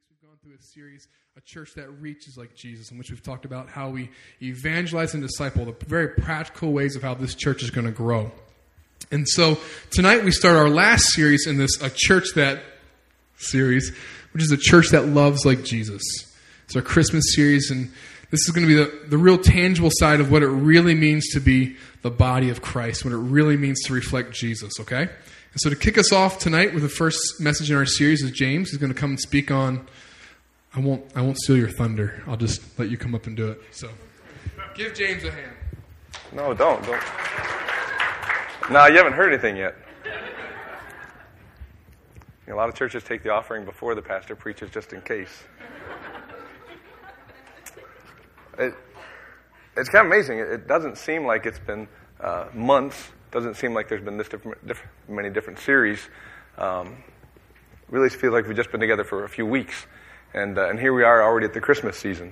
We've gone through a series, A Church That Reaches Like Jesus, in which we've talked about how we evangelize and disciple, the very practical ways of how this church is going to grow. And so tonight we start our last series in this A Church That series, which is a church that loves like Jesus. It's our Christmas series, and this is going to be the real tangible side of what it really means to be the body of Christ, what it really means to reflect Jesus, okay? And so to kick us off tonight with the first message in our series is James. He's going to come and speak on, I won't steal your thunder. I'll just let you come up and do it. So give James a hand. No, don't. No, you haven't heard anything yet. A lot of churches take the offering before the pastor preaches just in case. It's kind of amazing. It doesn't seem like it's been months. Doesn't seem like there's been this many different series. Really feels like we've just been together for a few weeks. And here we are already at the Christmas season.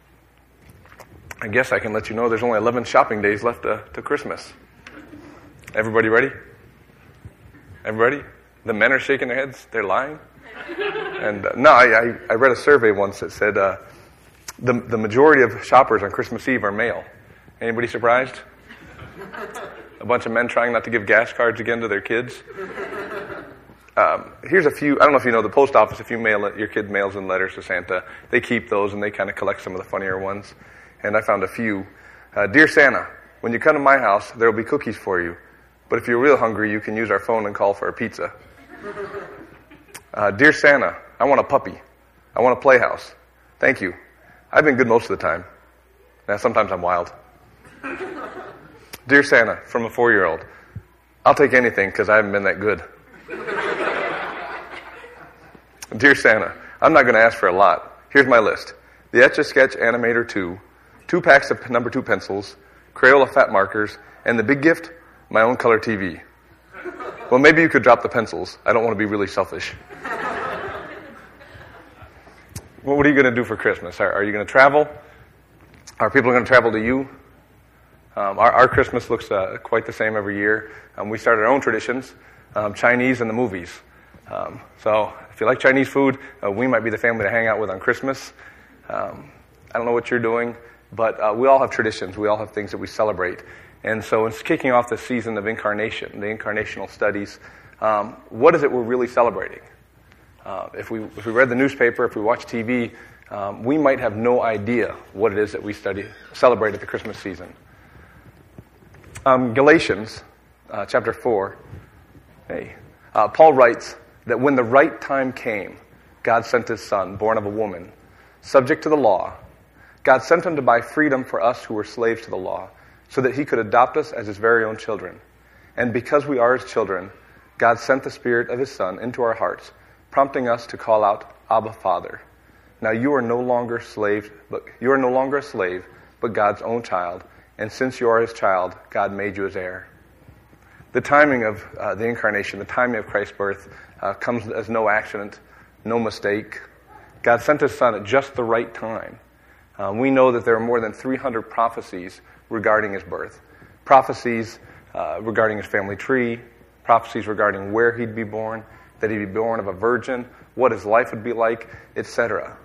I guess I can let you know there's only 11 shopping days left to Christmas. Everybody ready? Everybody? The men are shaking their heads. They're lying. And I read a survey once that said the majority of shoppers on Christmas Eve are male. Anybody surprised? A bunch of men trying not to give gas cards again to their kids. Here's a few. I don't know if you know the post office. If you your kid mails in letters to Santa, they keep those and they kind of collect some of the funnier ones. And I found a few. Dear Santa, when you come to my house, there will be cookies for you. But if you're real hungry, you can use our phone and call for a pizza. Dear Santa, I want a puppy. I want a playhouse. Thank you. I've been good most of the time. Now, sometimes I'm wild. Dear Santa, from a 4-year-old, I'll take anything because I haven't been that good. Dear Santa, I'm not going to ask for a lot. Here's my list. The Etch-a-Sketch Animator 2 packs of number 2 pencils, Crayola fat markers, and the big gift, my own color TV. Well, maybe you could drop the pencils. I don't want to be really selfish. Well, what are you going to do for Christmas? Are you going to travel? Are people going to travel to you? Our Christmas looks quite the same every year. We start our own traditions, Chinese and the movies. So if you like Chinese food, we might be the family to hang out with on Christmas. I don't know what you're doing, but we all have traditions. We all have things that we celebrate. And so it's kicking off the season of incarnation, the incarnational studies. What is it we're really celebrating? If we read the newspaper, if we watch TV, we might have no idea what it is that we celebrate at the Christmas season. Galatians chapter 4. Paul writes that when the right time came, God sent his Son, born of a woman, subject to the law. God sent him to buy freedom for us who were slaves to the law, so that he could adopt us as his very own children. And because we are his children, God sent the Spirit of his Son into our hearts, prompting us to call out, Abba, Father. Now you are no longer a slave, but God's own child. And since you are his child, God made you his heir. The timing of the incarnation, the timing of Christ's birth, comes as no accident, no mistake. God sent his Son at just the right time. We know that there are more than 300 prophecies regarding his birth. Prophecies regarding his family tree, prophecies regarding where he'd be born, that he'd be born of a virgin, what his life would be like, etc.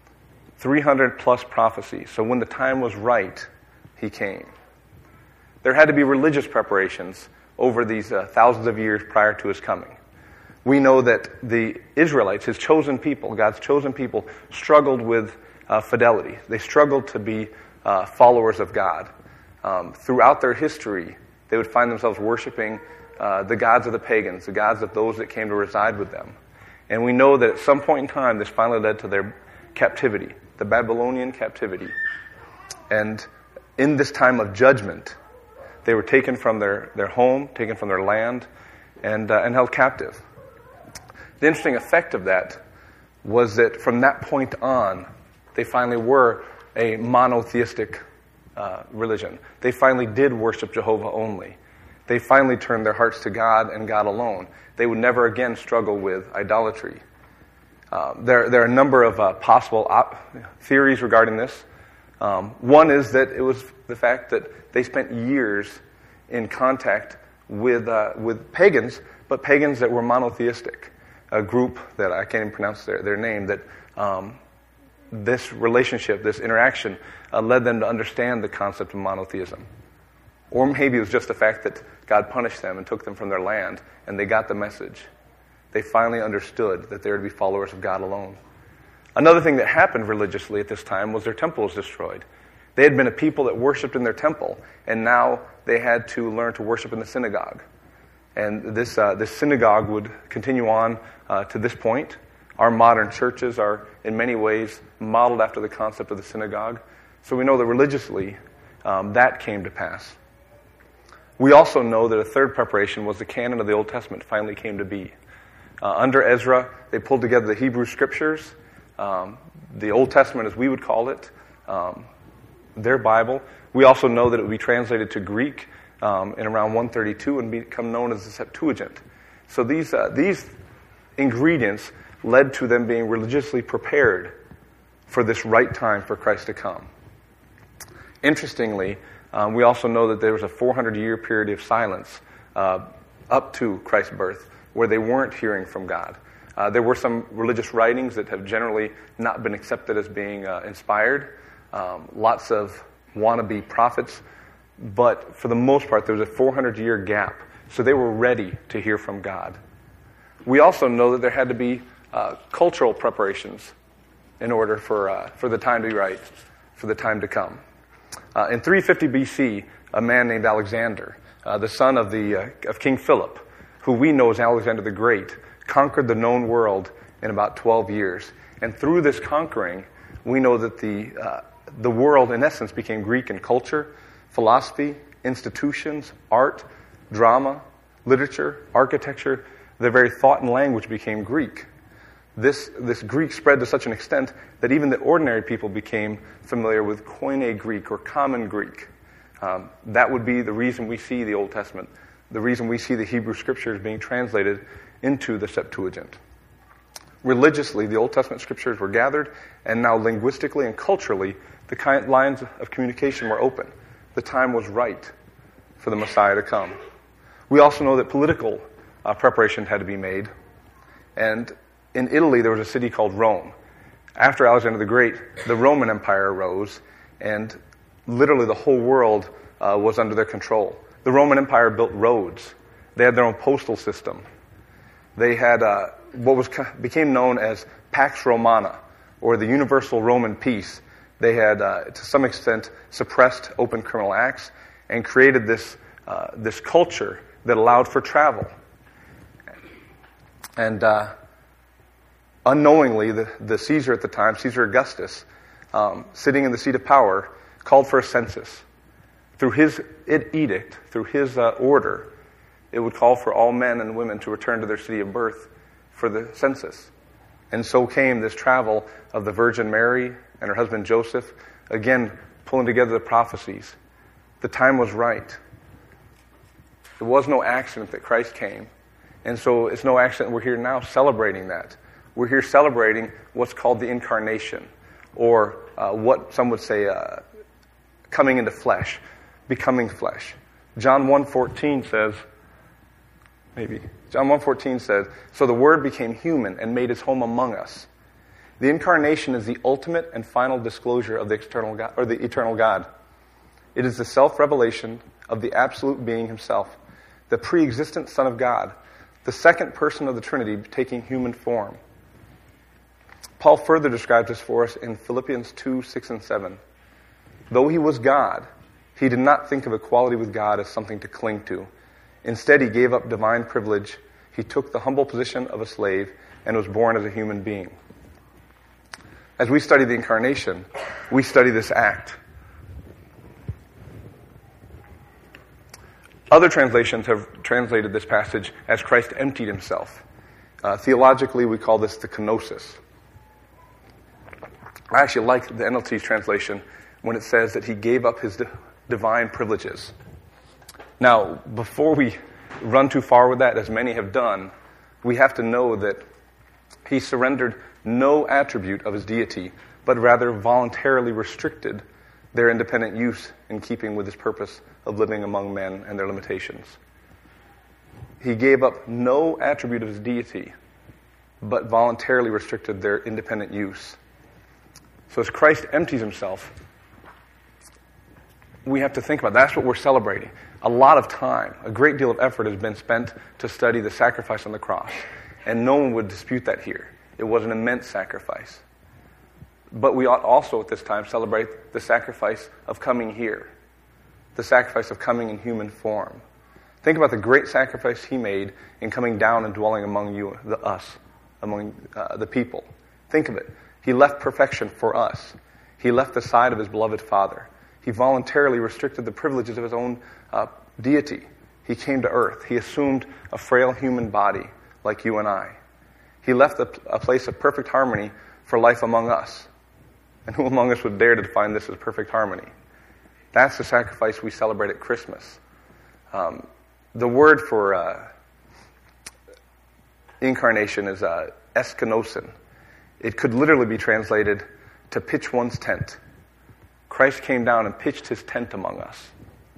300 plus prophecies. So when the time was right, he came. There had to be religious preparations over these thousands of years prior to his coming. We know that the Israelites, his chosen people, God's chosen people, struggled with fidelity. They struggled to be followers of God. Throughout their history, they would find themselves worshiping the gods of the pagans, the gods of those that came to reside with them. And we know that at some point in time, this finally led to their captivity, the Babylonian captivity. And in this time of judgment, they were taken from their home, taken from their land, and held captive. The interesting effect of that was that from that point on, they finally were a monotheistic religion. They finally did worship Jehovah only. They finally turned their hearts to God and God alone. They would never again struggle with idolatry. There are a number of possible theories regarding this. One is that it was the fact that they spent years in contact with pagans, but pagans that were monotheistic. a group that I can't even pronounce their name, that this relationship, this interaction, led them to understand the concept of monotheism. Or maybe it was just the fact that God punished them and took them from their land, and they got the message. They finally understood that they were to be followers of God alone. Another thing that happened religiously at this time was their temple was destroyed. They had been a people that worshipped in their temple, and now they had to learn to worship in the synagogue. And this synagogue would continue on to this point. Our modern churches are, in many ways, modeled after the concept of the synagogue. So we know that religiously, that came to pass. We also know that a third preparation was the canon of the Old Testament finally came to be. Under Ezra, they pulled together the Hebrew Scriptures, the Old Testament as we would call it, their Bible. We also know that it would be translated to Greek in around 132 and become known as the Septuagint. So these ingredients led to them being religiously prepared for this right time for Christ to come. Interestingly, we also know that there was a 400-year period of silence up to Christ's birth where they weren't hearing from God. There were some religious writings that have generally not been accepted as being inspired, lots of wannabe prophets, but for the most part there was a 400-year gap, so they were ready to hear from God. We also know that there had to be cultural preparations in order for the time to be right, for the time to come. In 350 BC, a man named Alexander, the son of King Philip, who we know as Alexander the Great, conquered the known world in about 12 years. And through this conquering, we know that the world, in essence, became Greek in culture, philosophy, institutions, art, drama, literature, architecture. The very thought and language became Greek. This Greek spread to such an extent that even the ordinary people became familiar with Koine Greek or Common Greek. That would be the reason we see the Old Testament, the reason we see the Hebrew Scriptures being translated into the Septuagint. Religiously, the Old Testament Scriptures were gathered, and now linguistically and culturally, the lines of communication were open. The time was right for the Messiah to come. We also know that political preparation had to be made, and in Italy, there was a city called Rome. After Alexander the Great, the Roman Empire arose, and literally the whole world was under their control. The Roman Empire built roads. They had their own postal system. They had what became known as Pax Romana, or the Universal Roman Peace. They had, to some extent, suppressed open criminal acts and created this culture that allowed for travel. And unknowingly, the Caesar at the time, Caesar Augustus, sitting in the seat of power, called for a census. Through his edict, through his order, it would call for all men and women to return to their city of birth for the census. And so came this travel of the Virgin Mary and her husband Joseph, again, pulling together the prophecies. The time was right. It was no accident that Christ came. And so it's no accident we're here now celebrating that. We're here celebrating what's called the Incarnation, or what some would say coming into flesh, becoming flesh. John 1:14 says, John 1:14 says, "So the Word became human and made his home among us." The Incarnation is the ultimate and final disclosure of the external God, or the eternal God. It is the self-revelation of the absolute being himself, the pre-existent Son of God, the second person of the Trinity taking human form. Paul further describes this for us in Philippians 2:6 and 7. Though he was God, he did not think of equality with God as something to cling to. Instead, he gave up divine privilege. He took the humble position of a slave and was born as a human being. As we study the Incarnation, we study this act. Other translations have translated this passage as Christ emptied himself. Theologically, we call this the kenosis. I actually like the NLT's translation when it says that he gave up his divine privileges. Now, before we run too far with that, as many have done, we have to know that he surrendered no attribute of his deity, but rather voluntarily restricted their independent use in keeping with his purpose of living among men and their limitations. He gave up no attribute of his deity but voluntarily restricted their independent use. So as Christ empties himself, we have to think about that's what we're celebrating. A lot of time, a great deal of effort has been spent to study the sacrifice on the cross. And no one would dispute that here. It was an immense sacrifice. But we ought also at this time celebrate the sacrifice of coming here, the sacrifice of coming in human form. Think about the great sacrifice he made in coming down and dwelling among you, among the people. Think of it. He left perfection for us. He left the side of his beloved Father. He voluntarily restricted the privileges of his own deity. He came to earth. He assumed a frail human body like you and I. He left a place of perfect harmony for life among us. And who among us would dare to define this as perfect harmony? That's the sacrifice we celebrate at Christmas. The word for incarnation is eskenosin. It could literally be translated to pitch one's tent. Christ came down and pitched his tent among us.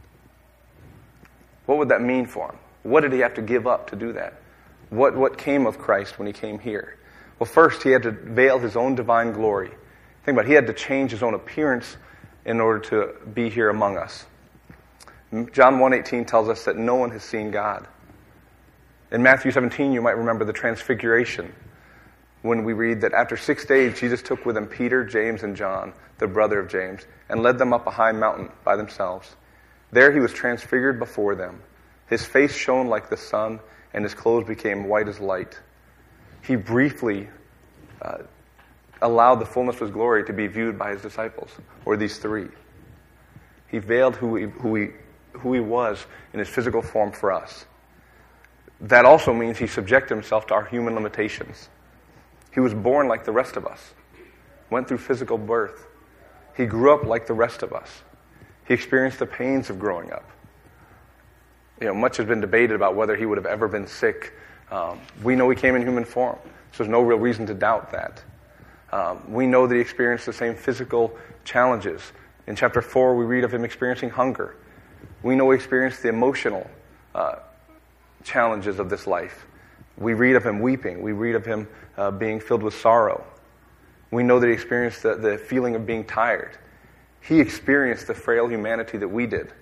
What would that mean for him? What did he have to give up to do that? What came of Christ when he came here? Well, first, he had to veil his own divine glory. Think about it. He had to change his own appearance in order to be here among us. John 1:18 tells us that no one has seen God. In Matthew 17, you might remember the transfiguration, when we read that after 6 days, Jesus took with him Peter, James, and John, the brother of James, and led them up a high mountain by themselves. There he was transfigured before them. His face shone like the sun, and his clothes became white as light. He briefly allowed the fullness of his glory to be viewed by his disciples, or these three. He veiled who he was in his physical form for us. That also means he subjected himself to our human limitations. He was born like the rest of us, went through physical birth. He grew up like the rest of us. He experienced the pains of growing up. Much has been debated about whether he would have ever been sick. We know he came in human form, so there's no real reason to doubt that. We know that he experienced the same physical challenges. In chapter 4, we read of him experiencing hunger. We know he experienced the emotional challenges of this life. We read of him weeping. We read of him being filled with sorrow. We know that he experienced the feeling of being tired. He experienced the frail humanity that we did.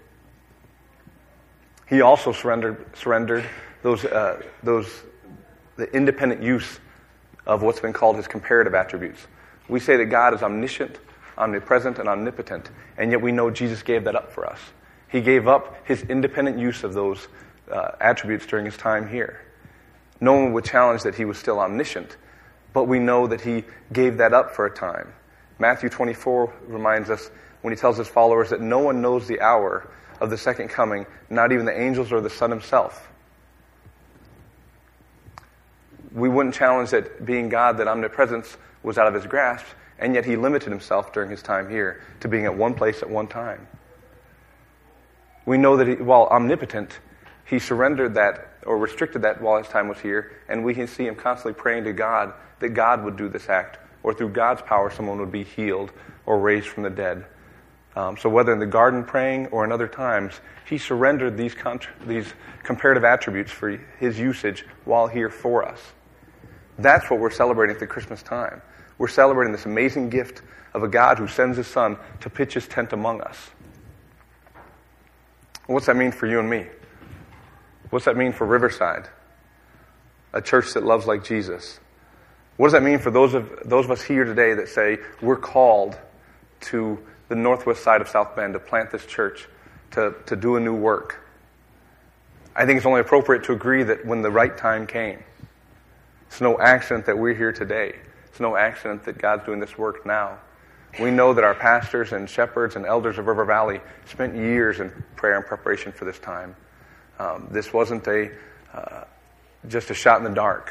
He also surrendered the independent use of what's been called his comparative attributes. We say that God is omniscient, omnipresent, and omnipotent, and yet we know Jesus gave that up for us. He gave up his independent use of those attributes during his time here. No one would challenge that he was still omniscient, but we know that he gave that up for a time. Matthew 24 reminds us when he tells his followers that no one knows the hour of the second coming, not even the angels or the Son himself. We wouldn't challenge that being God, that omnipresence was out of his grasp, and yet he limited himself during his time here to being at one place at one time. We know that while omnipotent, he surrendered that or restricted that while his time was here, and we can see him constantly praying to God that God would do this act, or through God's power someone would be healed or raised from the dead. So whether in the garden praying or in other times, he surrendered these comparative attributes for his usage while here for us. That's what we're celebrating at the Christmas time. We're celebrating this amazing gift of a God who sends his Son to pitch his tent among us. What's that mean for you and me? What's that mean for Riverside, a church that loves like Jesus? What does that mean for those of us here today that say we're called to the northwest side of South Bend to plant this church, to do a new work? I think it's only appropriate to agree that when the right time came, it's no accident that we're here today. It's no accident that God's doing this work now. We know that our pastors and shepherds and elders of River Valley spent years in prayer and preparation for this time. This wasn't just a shot in the dark.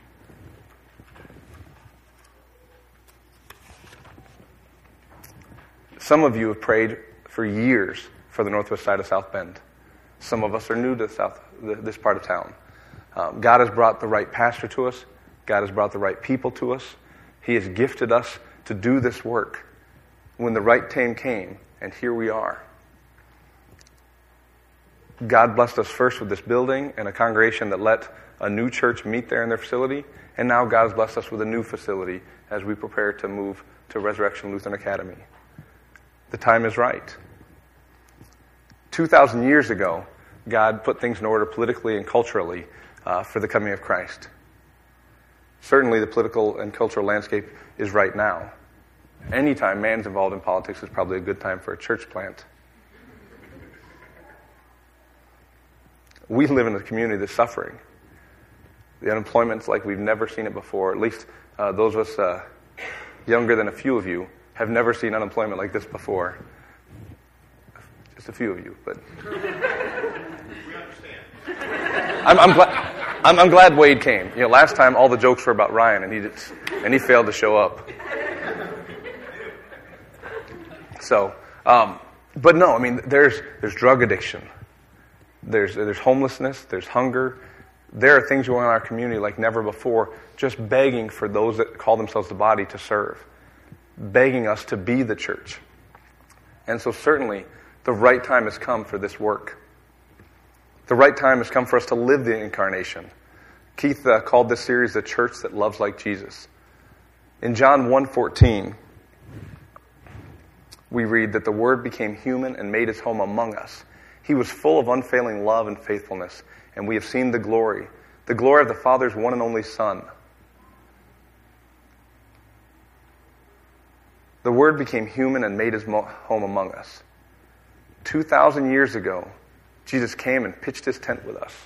Some of you have prayed for years for the northwest side of South Bend. Some of us are new to this part of town. God has brought the right pastor to us. God has brought the right people to us. He has gifted us to do this work when the right time came, and here we are. God blessed us first with this building and a congregation that let a new church meet there in their facility, and now God has blessed us with a new facility as we prepare to move to Resurrection Lutheran Academy. The time is right. 2,000 years ago, God put things in order politically and culturally for the coming of Christ. Certainly the political and cultural landscape is right now. Anytime man's involved in politics is probably a good time for a church plant. We live in a community that's suffering. The unemployment's like we've never seen it before. At least those of us younger than a few of you have never seen unemployment like this before. Just a few of you, but we understand. I'm glad Wade came. You know, last time all the jokes were about Ryan, and he failed to show up. So, but no, I mean, there's drug addiction, there's homelessness, there's hunger. There are things going on in our community like never before, just begging for those that call themselves the body to serve, begging us to be the church. And so certainly, the right time has come for this work. The right time has come for us to live the incarnation. Keith called this series The Church That Loves Like Jesus. In John 1:14, we read that the Word became human and made his home among us. He was full of unfailing love and faithfulness, and we have seen the glory of the Father's one and only Son. The Word became human and made his home among us. 2,000 years ago, Jesus came and pitched his tent with us.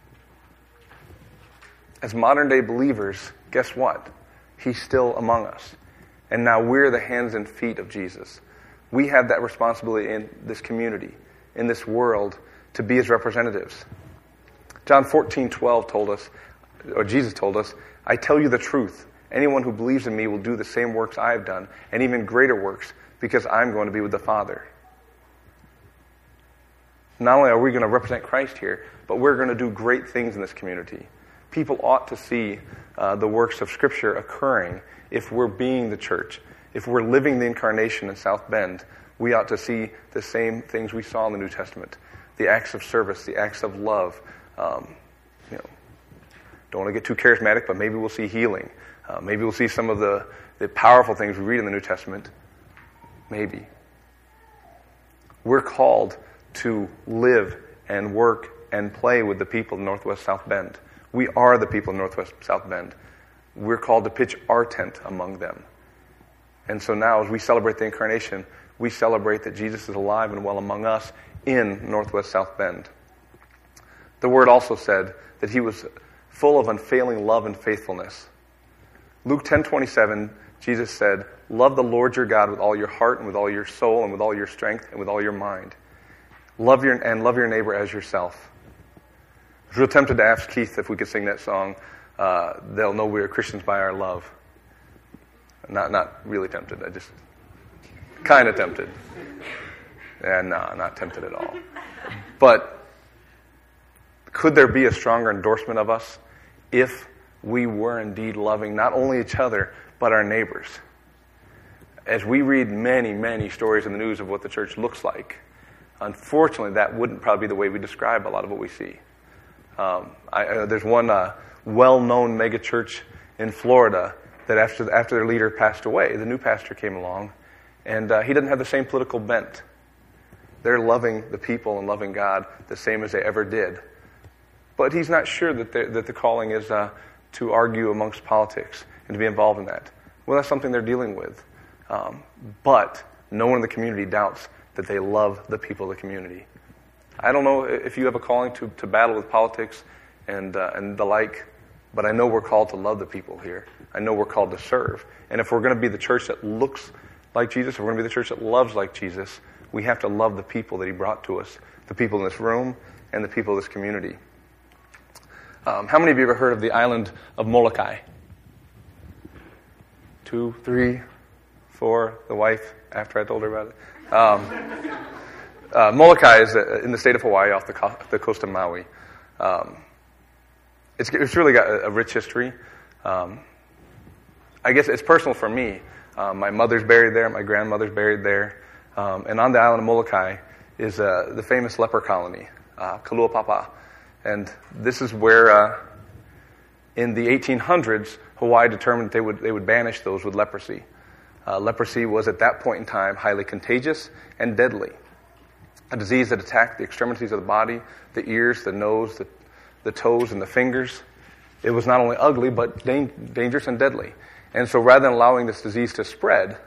As modern-day believers, guess what? He's still among us. And now we're the hands and feet of Jesus. We have that responsibility in this community, in this world, to be his representatives. John 14:12 told us, or Jesus told us, I tell you the truth. Anyone who believes in me will do the same works I have done, and even greater works, because I'm going to be with the Father. Not only are we going to represent Christ here, but we're going to do great things in this community. People ought to see the works of Scripture occurring if we're being the church. If we're living the incarnation in South Bend, we ought to see the same things we saw in the New Testament. The acts of service, the acts of love. Don't want to get too charismatic, but maybe we'll see healing. Maybe we'll see some of the powerful things we read in the New Testament. Maybe. We're called to live and work and play with the people of Northwest South Bend. We are the people of Northwest South Bend. We're called to pitch our tent among them. And so now, as we celebrate the incarnation, we celebrate that Jesus is alive and well among us in Northwest South Bend. The Word also said that he was full of unfailing love and faithfulness. Luke 10:27, Jesus said, love the Lord your God with all your heart and with all your soul and with all your strength and with all your mind. Love your neighbor as yourself. I was real tempted to ask Keith if we could sing that song, They'll Know We Are Christians by Our Love. Not really tempted. I just kind of tempted. And no, not tempted at all. But could there be a stronger endorsement of us if we were indeed loving not only each other, but our neighbors? As we read many, many stories in the news of what the church looks like, unfortunately, that wouldn't probably be the way we describe a lot of what we see. There's one well-known megachurch in Florida that after their leader passed away, the new pastor came along, and he doesn't have the same political bent. They're loving the people and loving God the same as they ever did. But he's not sure that the calling is to argue amongst politics and to be involved in that. Well, that's something they're dealing with. But no one in the community doubts that they love the people of the community. I don't know if you have a calling to battle with politics and the like, but I know we're called to love the people here. I know we're called to serve. And if we're going to be the church that looks like Jesus, if we're going to be the church that loves like Jesus, we have to love the people that he brought to us, the people in this room and the people of this community. How many of you have ever heard of the island of Molokai? 2, 3, 4, the wife, after I told her about it. Molokai is in the state of Hawaii off the coast of Maui. It's really got a rich history. I guess it's personal for me. My mother's buried there, my grandmother's buried there. And on the island of Molokai is the famous leper colony, Kaluapapa. And this is where In the 1800s, Hawaii determined they would banish those with leprosy. Leprosy was at that point in time highly contagious and deadly. A disease that attacked the extremities of the body, the ears, the nose, the toes, and the fingers. It was not only ugly, but dangerous and deadly. And so rather than allowing this disease to spread,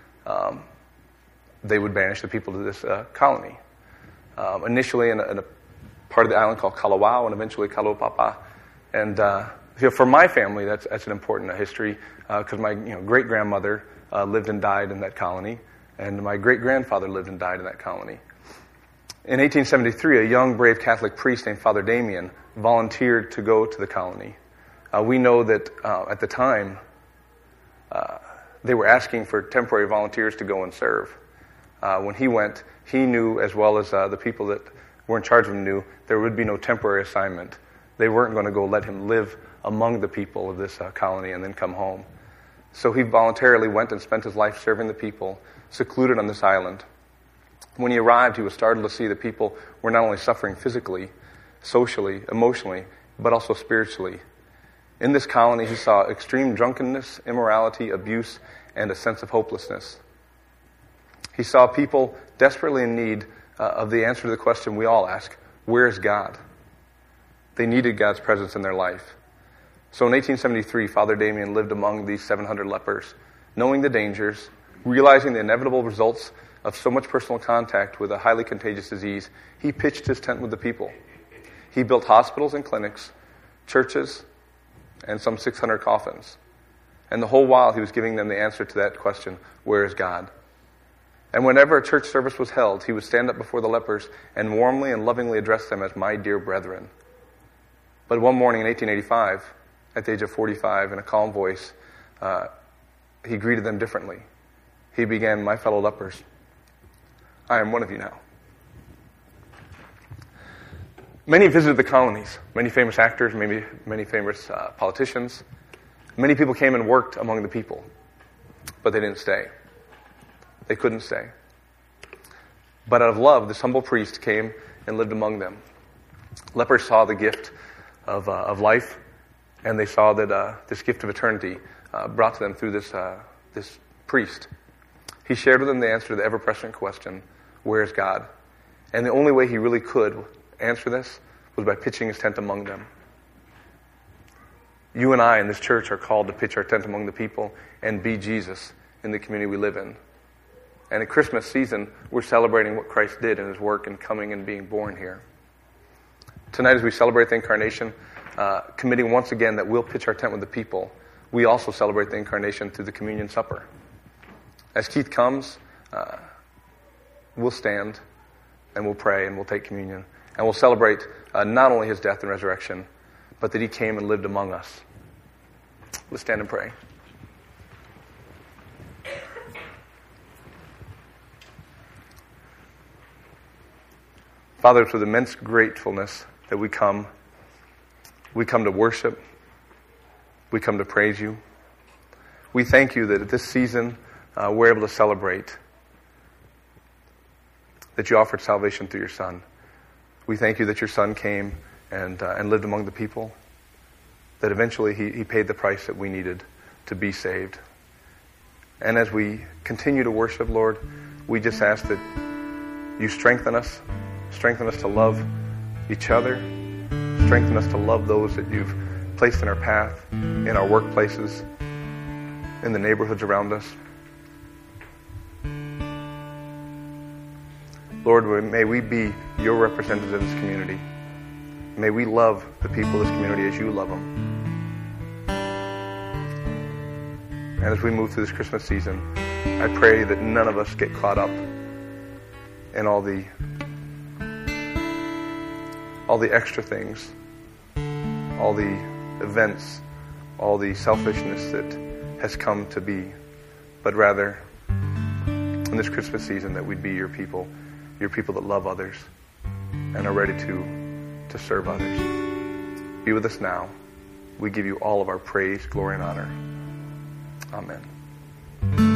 they would banish the people to this colony. Initially in a part of the island called Kalawao, and eventually Kalaupapa. And for my family, that's an important history, because my great-grandmother lived and died in that colony, and my great-grandfather lived and died in that colony. In 1873, a young, brave Catholic priest named Father Damien volunteered to go to the colony. We know that at the time, they were asking for temporary volunteers to go and serve. When he went, he knew, as well as the people that were in charge of him knew, there would be no temporary assignment. They weren't going to go let him live among the people of this colony and then come home. So he voluntarily went and spent his life serving the people, secluded on this island. When he arrived, he was startled to see the people were not only suffering physically, socially, emotionally, but also spiritually. In this colony, he saw extreme drunkenness, immorality, abuse, and a sense of hopelessness. He saw people desperately in need of the answer to the question we all ask, where is God? They needed God's presence in their life. So in 1873, Father Damien lived among these 700 lepers, knowing the dangers, realizing the inevitable results of so much personal contact with a highly contagious disease. He pitched his tent with the people. He built hospitals and clinics, churches, and some 600 coffins. And the whole while he was giving them the answer to that question, where is God? And whenever a church service was held, he would stand up before the lepers and warmly and lovingly address them as my dear brethren. But one morning in 1885, at the age of 45, in a calm voice, he greeted them differently. He began, my fellow lepers, I am one of you now. Many visited the colonies, many famous actors, many famous politicians. Many people came and worked among the people, but they didn't stay. They couldn't stay. But out of love, this humble priest came and lived among them. Lepers saw the gift of life, and they saw that this gift of eternity brought to them through this priest. He shared with them the answer to the ever-present question, where is God? And the only way he really could answer this was by pitching his tent among them. You and I in this church are called to pitch our tent among the people and be Jesus in the community we live in. And at Christmas season, we're celebrating what Christ did in his work in coming and being born here. Tonight, as we celebrate the Incarnation, committing once again that we'll pitch our tent with the people, we also celebrate the Incarnation through the Communion Supper. As Keith comes, we'll stand and we'll pray and we'll take communion. And we'll celebrate not only his death and resurrection, but that he came and lived among us. Let's stand and pray. Father, it's with immense gratefulness that we come. We come to worship. We come to praise you. We thank you that at this season we're able to celebrate that you offered salvation through your Son. We thank you that your Son came and lived among the people, that eventually he paid the price that we needed to be saved. And as we continue to worship, Lord, we just ask that you strengthen us to love each other, strengthen us to love those that you've placed in our path, in our workplaces, in the neighborhoods around us. Lord, may we be your representatives in this community. May we love the people of this community as you love them. And as we move through this Christmas season, I pray that none of us get caught up in all the extra things, all the events, all the selfishness that has come to be, but rather in this Christmas season that we'd be your people that love others and are ready to serve others. Be with us now. We give you all of our praise, glory, and honor. Amen.